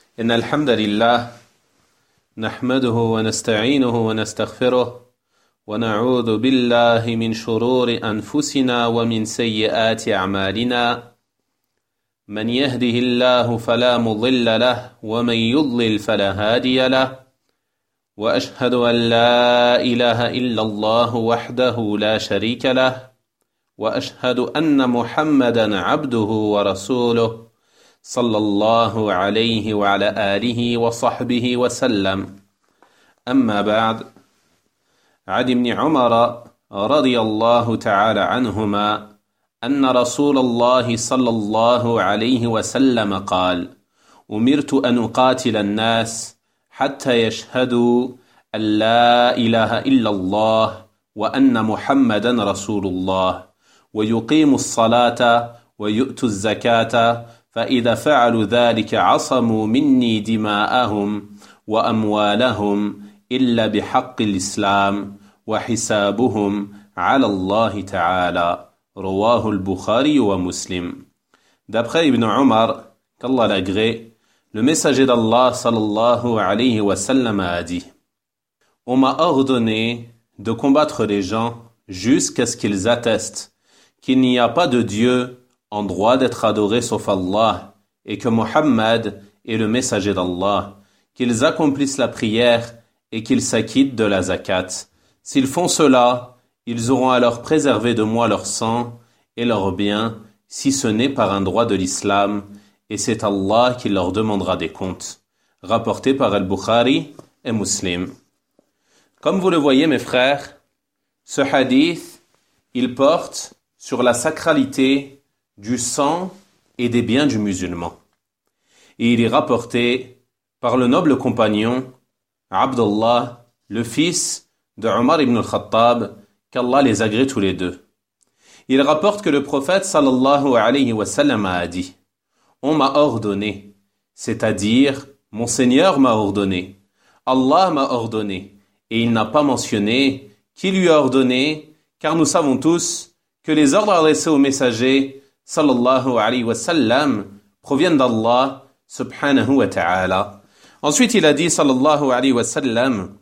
إن الحمد لله نحمده ونستعينه ونستغفره ونعوذ بالله من شرور أنفسنا ومن سيئات أعمالنا من يهده الله فلا مضل له ومن يضلل فلا هادي له وأشهد أن لا إله إلا الله وحده لا شريك له وأشهد أن محمدا عبده ورسوله صلى الله عليه وعلى آله وصحبه وسلم أما بعد عن ابن عمر رضي الله تعالى عنهما أن رسول الله صلى الله عليه وسلم قال أمرت أن أقاتل الناس حتى يشهدوا أن لا إله إلا الله وأن محمدا رسول الله ويقيموا الصلاة ويؤتوا الزكاة فإذا فعلوا ذلك عصموا مني دماءهم وأموالهم إلا بحق الإسلام وحسابهم على الله تعالى رواه البخاري ومسلم. D'après Ibn Omar, qu'Allah l'agrée, le messager d'Allah sallallahu alayhi wa sallam a dit: On m'a ordonné de combattre les gens jusqu'à ce qu'ils attestent qu'il n'y a pas de Dieu en droit d'être adoré sauf Allah et que Muhammad est le messager d'Allah, qu'ils accomplissent la prière et qu'ils s'acquittent de la zakat. S'ils font cela, ils auront alors préservé de moi leur sang et leurs biens, si ce n'est par un droit de l'islam, et c'est Allah qui leur demandera des comptes. Rapporté par Al-Bukhari et Muslim. Comme vous le voyez mes frères, ce hadith, il porte sur la sacralité du sang et des biens du musulman. Et il est rapporté par le noble compagnon Abdullah, le fils de Omar ibn al-Khattab, qu'Allah les agrée tous les deux. Il rapporte que le prophète sallallahu alayhi wa sallam a dit: On m'a ordonné, c'est-à-dire mon Seigneur m'a ordonné, Allah m'a ordonné, et il n'a pas mentionné qui lui a ordonné, car nous savons tous que les ordres adressés au messager sallallahu alayhi wa sallam proviennent d'Allah subhanahu wa ta'ala. Ensuite il a dit sallallahu alayhi wa sallam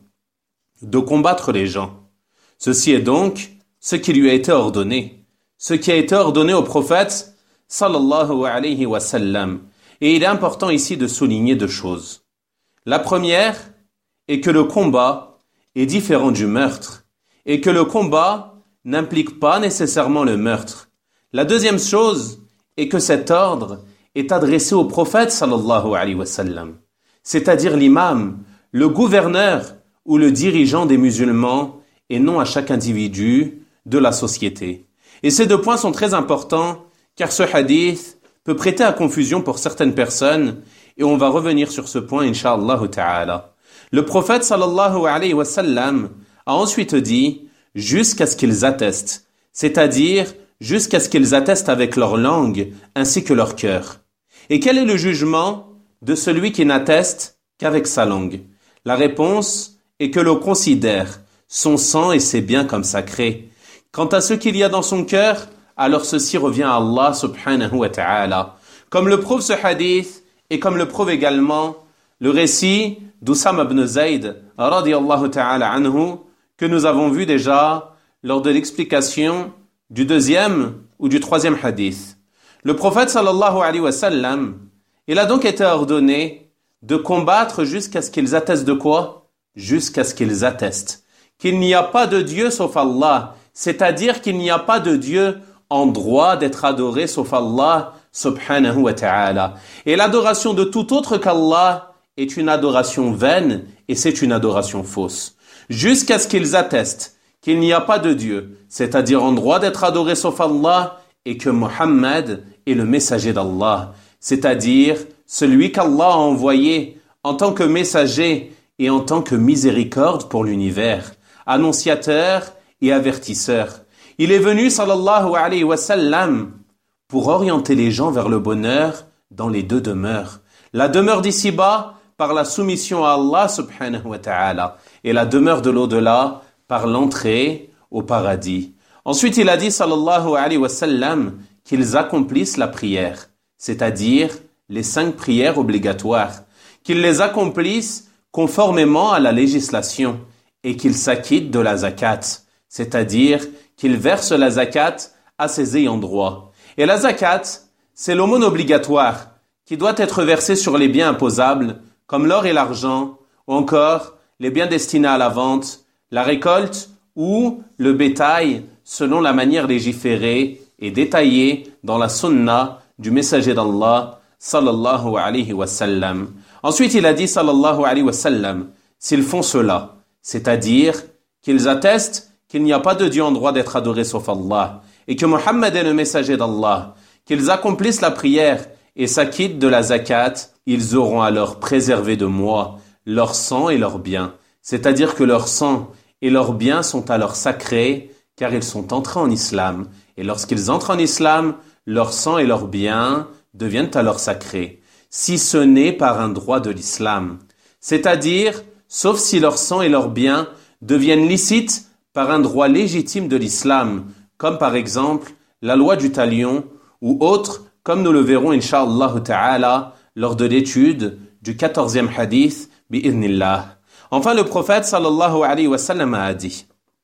de combattre les gens. Ceci est donc ce qui lui a été ordonné, ce qui a été ordonné au prophète sallallahu alayhi wa sallam. Et il est important ici de souligner deux choses. La première est que le combat est différent du meurtre et que le combat n'implique pas nécessairement le meurtre. La deuxième chose est que cet ordre est adressé au prophète sallallahu alayhi wa sallam, c'est-à-dire l'imam, le gouverneur ou le dirigeant des musulmans et non à chaque individu de la société. Et ces deux points sont très importants car ce hadith peut prêter à confusion pour certaines personnes et on va revenir sur ce point incha'Allah ta'ala. Le prophète sallallahu alayhi wa sallam a ensuite dit jusqu'à ce qu'ils attestent, c'est-à-dire jusqu'à ce qu'ils attestent avec leur langue ainsi que leur cœur. Et quel est le jugement de celui qui n'atteste qu'avec sa langue? La réponse est que l'on considère son sang et ses biens comme sacrés. Quant à ce qu'il y a dans son cœur, alors ceci revient à Allah subhanahu wa ta'ala. Comme le prouve ce hadith et comme le prouve également le récit d'Oussama ibn Zayd radiyallahu ta'ala anhu que nous avons vu déjà lors de l'explication du deuxième ou du troisième hadith. Le prophète sallallahu alayhi wa sallam, il a donc été ordonné de combattre jusqu'à ce qu'ils attestent de quoi? Jusqu'à ce qu'ils attestent qu'il n'y a pas de Dieu sauf Allah, c'est-à-dire qu'il n'y a pas de Dieu en droit d'être adoré sauf Allah subhanahu wa ta'ala. Et l'adoration de tout autre qu'Allah est une adoration vaine et c'est une adoration fausse. Jusqu'à ce qu'ils attestent qu'il n'y a pas de Dieu, c'est-à-dire en droit d'être adoré sauf Allah, et que Muhammad est le messager d'Allah, c'est-à-dire celui qu'Allah a envoyé en tant que messager et en tant que miséricorde pour l'univers, annonciateur et avertisseur. Il est venu sallallahu alayhi wa sallam pour orienter les gens vers le bonheur dans les deux demeures. La demeure d'ici-bas par la soumission à Allah subhanahu wa ta'ala et la demeure de l'au-delà par l'entrée au paradis. Ensuite, il a dit, sallallahu alayhi wa sallam, qu'ils accomplissent la prière, c'est-à-dire les 5 prières obligatoires, qu'ils les accomplissent conformément à la législation et qu'ils s'acquittent de la zakat, c'est-à-dire qu'ils versent la zakat à ses ayants droit. Et la zakat, c'est l'aumône obligatoire qui doit être versée sur les biens imposables, comme l'or et l'argent, ou encore les biens destinés à la vente, la récolte ou le bétail, selon la manière légiférée et détaillée dans la sunna du messager d'Allah, sallallahu alayhi wa sallam. Ensuite, il a dit, sallallahu alayhi wa sallam, s'ils font cela, c'est-à-dire qu'ils attestent qu'il n'y a pas de Dieu en droit d'être adoré sauf Allah, et que Mohammed est le messager d'Allah, qu'ils accomplissent la prière et s'acquittent de la zakat, ils auront alors préservé de moi leur sang et leurs biens. C'est-à-dire que leur sang et leurs biens sont alors sacrés, car ils sont entrés en islam. Et lorsqu'ils entrent en islam, leur sang et leurs biens deviennent alors sacrés, si ce n'est par un droit de l'islam. C'est-à-dire, sauf si leur sang et leurs biens deviennent licites par un droit légitime de l'islam, comme par exemple la loi du talion ou autre, comme nous le verrons incha'Allah ta'ala lors de l'étude du 14e hadith bi'idhnillah. Enfin, le prophète sallallahu alayhi wa sallam a dit: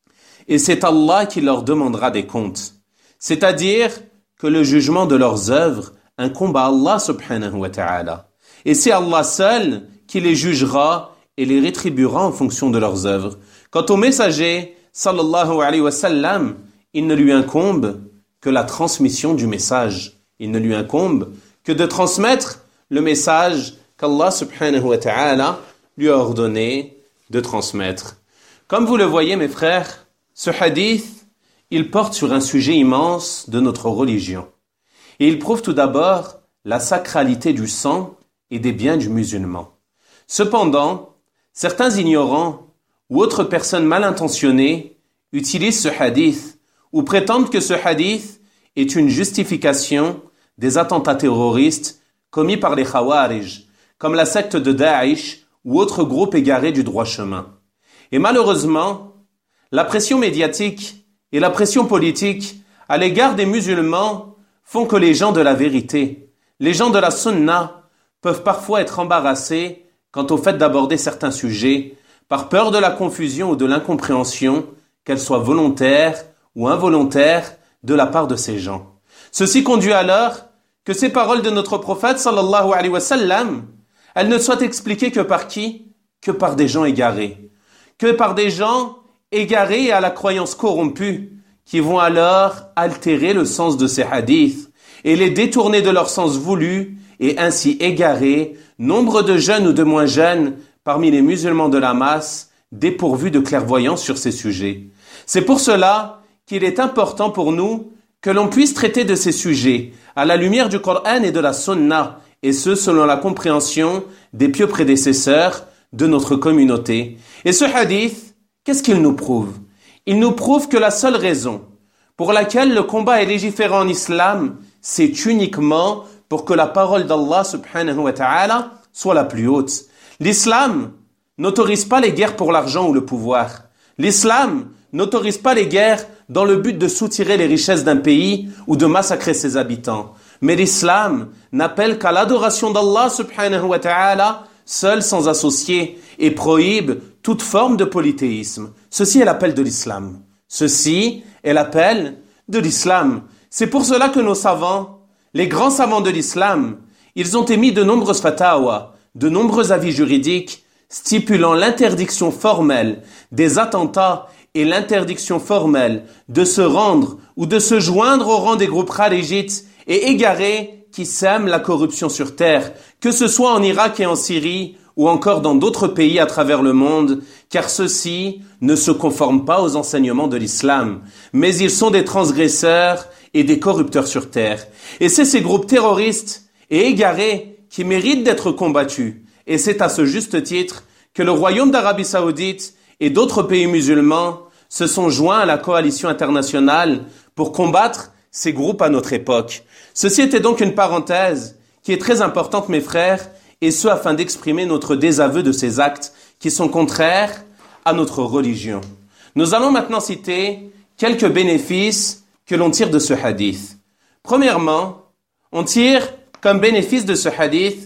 et c'est Allah qui leur demandera des comptes, c'est-à-dire que le jugement de leurs œuvres incombe à Allah subhanahu wa ta'ala. Et c'est Allah seul qui les jugera et les rétribuera en fonction de leurs œuvres. Quant au messager sallallahu alayhi wa sallam, il ne lui incombe que la transmission du message. Il ne lui incombe que de transmettre le message qu'Allah subhanahu wa ta'ala lui a ordonné de transmettre. Comme vous le voyez, mes frères, ce hadith, il porte sur un sujet immense de notre religion. Et il prouve tout d'abord la sacralité du sang et des biens du musulman. Cependant, certains ignorants ou autres personnes mal intentionnées utilisent ce hadith ou prétendent que ce hadith est une justification des attentats terroristes commis par les Khawarij, comme la secte de Daesh ou autres groupes égarés du droit chemin. Et malheureusement, la pression médiatique et la pression politique à l'égard des musulmans font que les gens de la vérité, les gens de la sunna, peuvent parfois être embarrassés quant au fait d'aborder certains sujets par peur de la confusion ou de l'incompréhension, qu'elle soit volontaire ou involontaire de la part de ces gens. Ceci conduit alors que ces paroles de notre prophète sallallahu alayhi wa sallam, elles ne soient expliquées que par qui? Que par des gens égarés. Que par des gens égarés et à la croyance corrompue, qui vont alors altérer le sens de ces hadiths et les détourner de leur sens voulu et ainsi égarer nombre de jeunes ou de moins jeunes parmi les musulmans de la masse dépourvus de clairvoyance sur ces sujets. C'est pour cela qu'il est important pour nous que l'on puisse traiter de ces sujets à la lumière du Coran et de la Sunna, et ce selon la compréhension des pieux prédécesseurs de notre communauté. Et ce hadith, qu'est-ce qu'il nous prouve? Il nous prouve que la seule raison pour laquelle le combat est légiféré en islam, c'est uniquement pour que la parole d'Allah subhanahu wa ta'ala soit la plus haute. L'islam n'autorise pas les guerres pour l'argent ou le pouvoir. L'islam n'autorise pas les guerres dans le but de soutirer les richesses d'un pays ou de massacrer ses habitants. Mais l'islam n'appelle qu'à l'adoration d'Allah subhanahu wa ta'ala, seul sans associé, et prohibe toute forme de polythéisme. Ceci est l'appel de l'islam. Ceci est l'appel de l'islam. C'est pour cela que nos savants, les grands savants de l'islam, ils ont émis de nombreuses fatawas, de nombreux avis juridiques, stipulant l'interdiction formelle des attentats et l'interdiction formelle de se rendre ou de se joindre au rang des groupes kharijites et égarés qui sèment la corruption sur terre, que ce soit en Irak et en Syrie ou encore dans d'autres pays à travers le monde, car ceux-ci ne se conforment pas aux enseignements de l'islam, mais ils sont des transgresseurs et des corrupteurs sur terre. Et c'est ces groupes terroristes et égarés qui méritent d'être combattus. Et c'est à ce juste titre que le Royaume d'Arabie Saoudite et d'autres pays musulmans se sont joints à la coalition internationale pour combattre ces groupes à notre époque. Ceci était donc une parenthèse qui est très importante, mes frères, et ce afin d'exprimer notre désaveu de ces actes qui sont contraires à notre religion. Nous allons maintenant citer quelques bénéfices que l'on tire de ce hadith. Premièrement, on tire comme bénéfice de ce hadith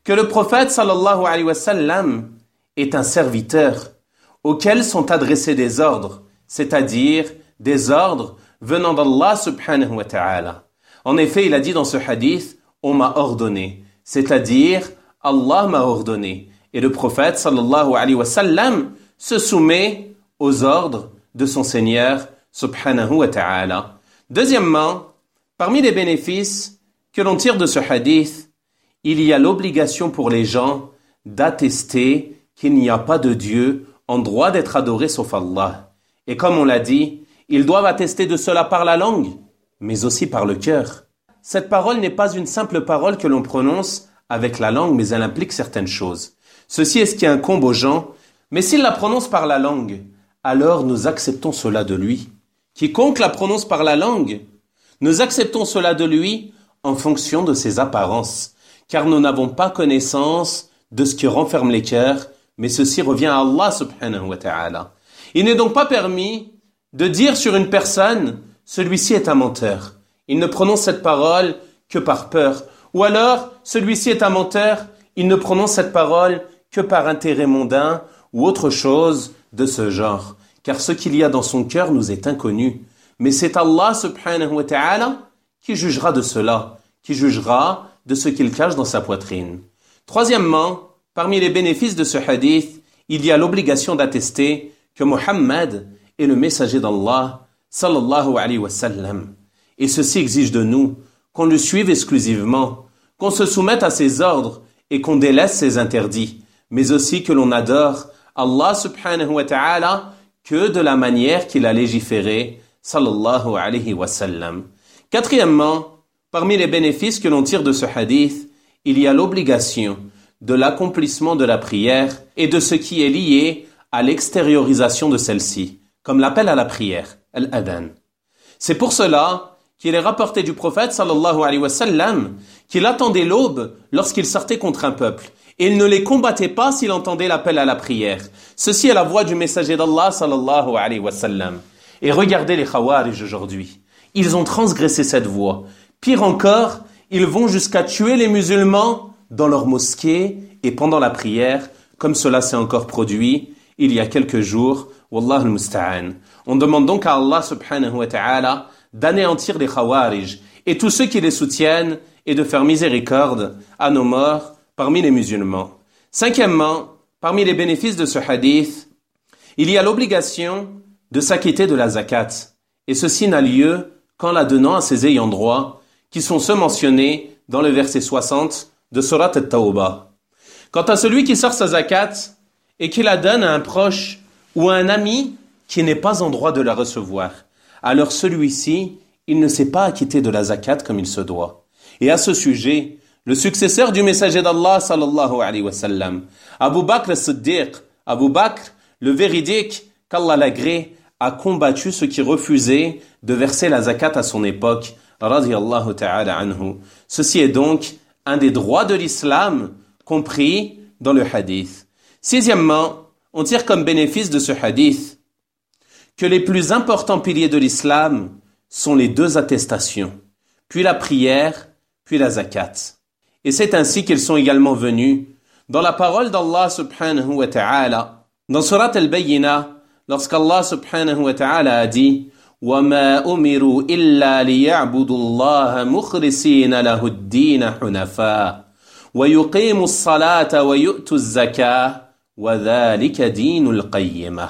que le prophète sallallahu alayhi wa sallam est un serviteur auquel sont adressés des ordres, c'est-à-dire des ordres venant d'Allah subhanahu wa ta'ala. En effet, il a dit dans ce hadith, on m'a ordonné, c'est-à-dire Allah m'a ordonné. Et le prophète sallallahu alayhi wa sallam se soumet aux ordres de son Seigneur subhanahu wa ta'ala. Deuxièmement, parmi les bénéfices que l'on tire de ce hadith, il y a l'obligation pour les gens d'attester qu'il n'y a pas de Dieu en droit d'être adoré sauf Allah. Et comme on l'a dit, ils doivent attester de cela par la langue, mais aussi par le cœur. Cette parole n'est pas une simple parole que l'on prononce avec la langue, mais elle implique certaines choses. Ceci est ce qui incombe aux gens, mais s'il la prononce par la langue, alors nous acceptons cela de lui. Quiconque la prononce par la langue, nous acceptons cela de lui en fonction de ses apparences, car nous n'avons pas connaissance de ce qui renferme les cœurs, mais ceci revient à Allah subhanahu wa ta'ala. Il n'est donc pas permis de dire sur une personne, celui-ci est un menteur. Il ne prononce cette parole que par peur. Ou alors, celui-ci est un menteur, il ne prononce cette parole que par intérêt mondain ou autre chose de ce genre. Car ce qu'il y a dans son cœur nous est inconnu. Mais c'est Allah subhanahu wa ta'ala qui jugera de cela, qui jugera de ce qu'il cache dans sa poitrine. Troisièmement, parmi les bénéfices de ce hadith, il y a l'obligation d'attester que Muhammad est le messager d'Allah sallallahu alayhi wa sallam. Et ceci exige de nous qu'on le suive exclusivement, qu'on se soumette à ses ordres et qu'on délaisse ses interdits, mais aussi que l'on adore Allah subhanahu wa ta'ala que de la manière qu'il a légiféré, sallallahu alayhi wa sallam. Quatrièmement, parmi les bénéfices que l'on tire de ce hadith, il y a l'obligation de l'accomplissement de la prière et de ce qui est lié à l'extériorisation de celle-ci, comme l'appel à la prière, al-adhan. C'est pour cela qu'il est rapporté du prophète sallallahu alayhi wa sallam qu'il attendait l'aube lorsqu'il sortait contre un peuple et il ne les combattait pas s'il entendait l'appel à la prière. Ceci est la voix du messager d'Allah sallallahu alayhi wa sallam. Et regardez les Khawarij aujourd'hui. Ils ont transgressé cette voie. Pire encore, ils vont jusqu'à tuer les musulmans dans leur mosquée et pendant la prière, comme cela s'est encore produit il y a quelques jours. Wallah al-musta'an. On demande donc à Allah subhanahu wa ta'ala d'anéantir les Khawarij et tous ceux qui les soutiennent et de faire miséricorde à nos morts parmi les musulmans. Cinquièmement, parmi les bénéfices de ce hadith, il y a l'obligation de s'acquitter de la zakat. Et ceci n'a lieu qu'en la donnant à ses ayants droit, qui sont ceux mentionnés dans le verset 60 de Surat At-Tawbah. Quant à celui qui sort sa zakat et qui la donne à un proche ou à un ami qui n'est pas en droit de la recevoir, alors celui-ci, il ne s'est pas acquitté de la zakat comme il se doit. Et à ce sujet, le successeur du messager d'Allah sallallahu alayhi wa sallam, Abu Bakr as-Siddiq, Abu Bakr, le véridique, qu'Allah l'agrée, a combattu ceux qui refusaient de verser la zakat à son époque, radiyallahu ta'ala anhu. Ceci est donc un des droits de l'islam compris dans le hadith. Sixièmement, on tire comme bénéfice de ce hadith que les plus importants piliers de l'islam sont les deux attestations, puis la prière, puis la zakat. Et c'est ainsi qu'ils sont également venus dans la parole d'Allah subhanahu wa ta'ala, dans Surat al-Bayyinah, lorsqu'Allah subhanahu wa ta'ala a dit وَمَا أُمِرُوا إِلَّا لِيَعْبُدُوا اللَّهَ مُخْلِصِينَ لَهُ الدِّينَ حُنَفَاءَ وَيُقِيمُوا الصَّلَاةَ وَيُؤْتُوا الزَّكَاةَ وَذَلِكَ دِينُ الْقَيِّمَةِ.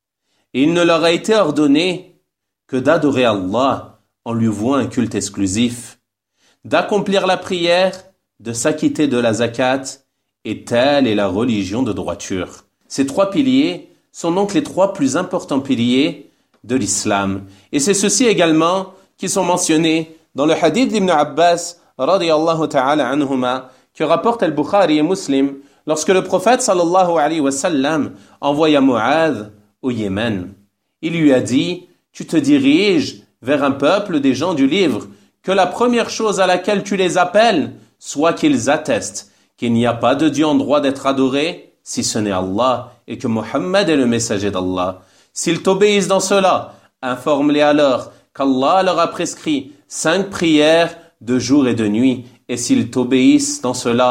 Et il ne leur a été ordonné que d'adorer Allah en lui vouant un culte exclusif, d'accomplir la prière, de s'acquitter de la zakat, et telle est la religion de droiture. Ces trois piliers sont donc les trois plus importants piliers de l'islam. Et c'est ceux-ci également qui sont mentionnés dans le hadith d'Ibn Abbas, radiyallahu ta'ala anhuma, que rapporte Al-Bukhari et Muslim, lorsque le prophète sallallahu alayhi wa sallam envoya Mu'adh au Yémen. Il lui a dit, tu te diriges vers un peuple des gens du livre, que la première chose à laquelle tu les appelles soit qu'ils attestent qu'il n'y a pas de Dieu en droit d'être adoré, si ce n'est Allah, et que Muhammad est le messager d'Allah. S'ils t'obéissent dans cela, informe-les alors qu'Allah leur a prescrit 5 prières de jour et de nuit, et s'ils t'obéissent dans cela,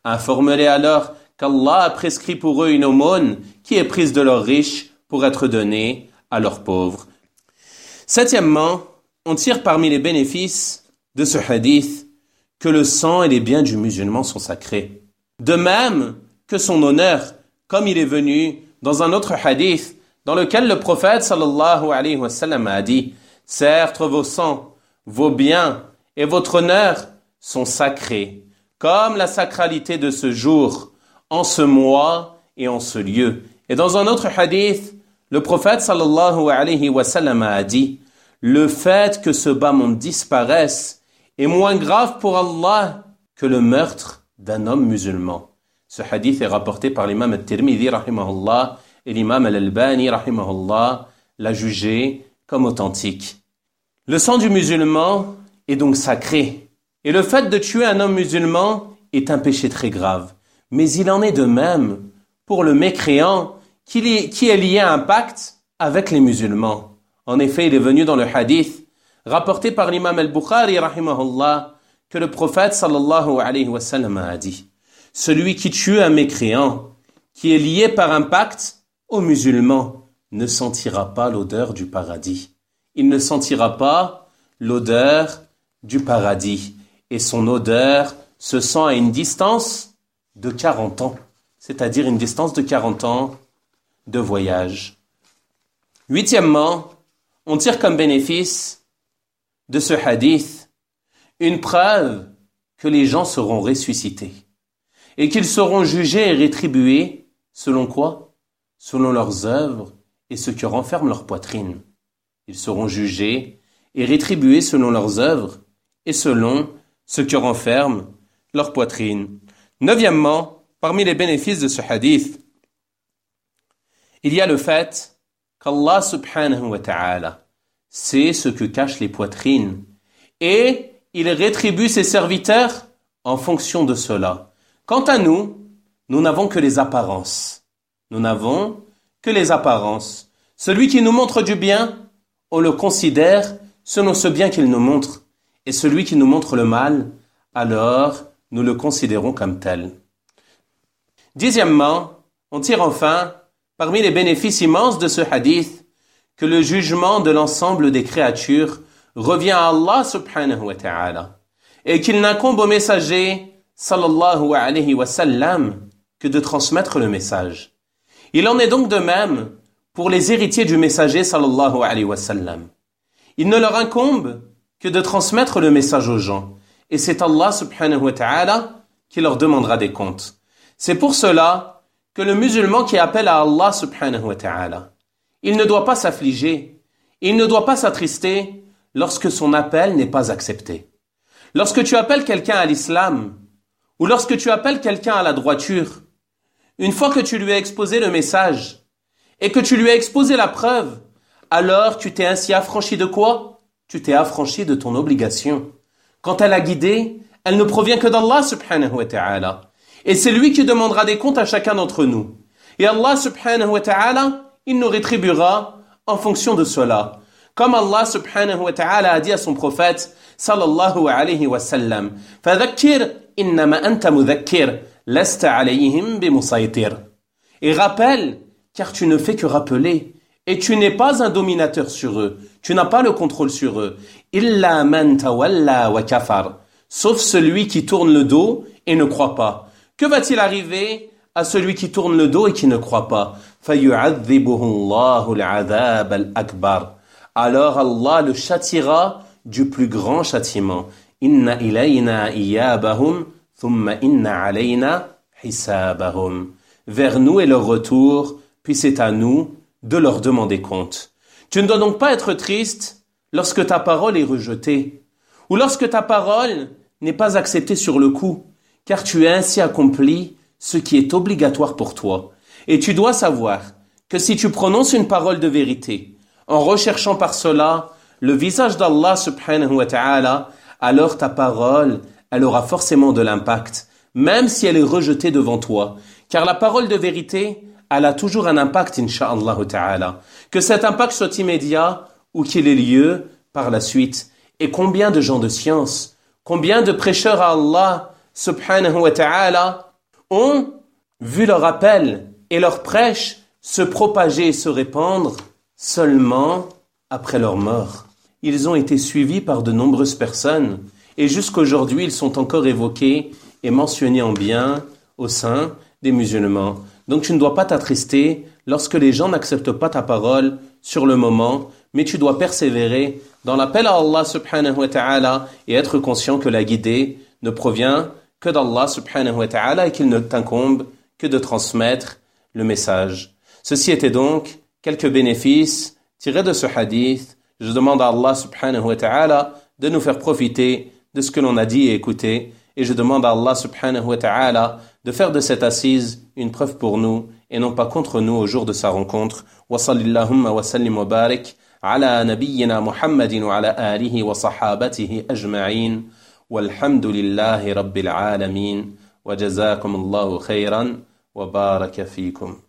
Informe-les alors qu'Allah a prescrit pour eux une aumône qui est prise de leurs riches pour être donnée à leurs pauvres. Septièmement, on tire parmi les bénéfices de ce hadith que le sang et les biens du musulman sont sacrés. De même que son honneur, comme il est venu dans un autre hadith dans lequel le prophète sallallahu alayhi wa sallam a dit « Certes, vos sangs, vos biens et votre honneur sont sacrés, comme la sacralité de ce jour, en ce mois et en ce lieu. » Et dans un autre hadith, le prophète sallallahu alayhi wa sallam a dit « Le fait que ce bas monde disparaisse est moins grave pour Allah que le meurtre d'un homme musulman. » Ce hadith est rapporté par l'imam al-Tirmidhi rahimahullah et l'imam al-Albani rahimahullah l'a jugé comme authentique. Le sang du musulman est donc sacré. Et le fait de tuer un homme musulman est un péché très grave. Mais il en est de même pour le mécréant qui est lié à un pacte avec les musulmans. En effet, il est venu dans le hadith rapporté par l'imam al-Bukhari rahimahullah que le prophète sallallahu alayhi wa sallam a dit « Celui qui tue un mécréant qui est lié par un pacte aux musulmans ne sentira pas l'odeur du paradis. Il ne sentira pas l'odeur du paradis. Et son odeur se sent à une distance de 40 ans, c'est-à-dire une distance de 40 ans de voyage. » Huitièmement, on tire comme bénéfice de ce hadith une preuve que les gens seront ressuscités et qu'ils seront jugés et rétribués selon quoi? Selon leurs œuvres et ce que renferme leur poitrine. Ils seront jugés et rétribués selon leurs œuvres et selon ce que renferme leur poitrine. Neuvièmement, parmi les bénéfices de ce hadith, il y a le fait qu'Allah subhanahu wa ta'ala sait ce que cachent les poitrines et il rétribue ses serviteurs en fonction de cela. Quant à nous, nous n'avons que les apparences. Nous n'avons que les apparences. Celui qui nous montre du bien, on le considère selon ce bien qu'il nous montre. Et celui qui nous montre le mal, alors nous le considérons comme tel. Dixièmement, on tire enfin, parmi les bénéfices immenses de ce hadith, que le jugement de l'ensemble des créatures revient à Allah subhanahu wa ta'ala et qu'il n'incombe au messager sallallahu alayhi wa sallam que de transmettre le message. Il en est donc de même pour les héritiers du messager sallallahu alayhi wa sallam. Il ne leur incombe que de transmettre le message aux gens et c'est Allah subhanahu wa ta'ala qui leur demandera des comptes. C'est pour cela que le musulman qui appelle à Allah subhanahu wa ta'ala, il ne doit pas s'affliger, il ne doit pas s'attrister lorsque son appel n'est pas accepté. Lorsque tu appelles quelqu'un à l'islam, ou lorsque tu appelles quelqu'un à la droiture, une fois que tu lui as exposé le message, et que tu lui as exposé la preuve, alors tu t'es ainsi affranchi de quoi? Tu t'es affranchi de ton obligation. Quant à la guidée, elle ne provient que d'Allah subhanahu wa ta'ala. Et c'est lui qui demandera des comptes à chacun d'entre nous. Et Allah subhanahu wa ta'ala, il nous rétribuera en fonction de cela. Comme Allah subhanahu wa ta'ala a dit à son prophète, sallallahu alayhi wa sallam, فَذَكِّرْ إِنَّمَا أَنْتَ مُذَكِّرْ لَسْتَ عَلَيْهِمْ بِمُصَيْتِرْ. Et rappelle, car tu ne fais que rappeler, et tu n'es pas un dominateur sur eux, tu n'as pas le contrôle sur eux. إِلَّا مَنْ تَوَلَّى وَكَفَرْ. Sauf celui qui tourne le dos et ne croit pas. Que va-t-il arriver à celui qui tourne le dos et qui ne croit pas? فَيُعَذِّبُهُ اللَّهُ الْعَذَابَ الْأَكْبَرِ. Alors Allah le châtiera du plus grand châtiment. Inna ilayna iyabahum, thumma inna alayna hisabahum. Vers nous est leur retour, puis c'est à nous de leur demander compte. Tu ne dois donc pas être triste lorsque ta parole est rejetée, ou lorsque ta parole n'est pas acceptée sur le coup, car tu as ainsi accompli ce qui est obligatoire pour toi. Et tu dois savoir que si tu prononces une parole de vérité, en recherchant par cela le visage d'Allah subhanahu wa ta'ala, alors ta parole, elle aura forcément de l'impact, même si elle est rejetée devant toi. Car la parole de vérité, elle a toujours un impact, insha'Allah ta'ala. Que cet impact soit immédiat ou qu'il ait lieu par la suite. Et combien de gens de science, combien de prêcheurs à Allah subhanahu wa ta'ala ont vu leur appel et leur prêche se propager et se répandre seulement après leur mort. Ils ont été suivis par de nombreuses personnes et jusqu'aujourd'hui ils sont encore évoqués et mentionnés en bien au sein des musulmans. Donc tu ne dois pas t'attrister lorsque les gens n'acceptent pas ta parole sur le moment, mais tu dois persévérer dans l'appel à Allah subhanahu wa ta'ala et être conscient que la guidée ne provient que d'Allah subhanahu wa ta'ala et qu'il ne t'incombe que de transmettre le message. Ceci était donc quelques bénéfices tirés de ce hadith. Je demande à Allah subhanahu wa ta'ala de nous faire profiter de ce que l'on a dit et écouté. Et je demande à Allah subhanahu wa ta'ala de faire de cette assise une preuve pour nous et non pas contre nous au jour de sa rencontre. Wa sallillahumma wa sallim wa barik ala nabiyyina Muhammadin wa ala alihi wa sahabatihi ajma'in. Walhamdulillahi rabbil alamin. Wa jazakum Allahu khayran wa baraka fikum.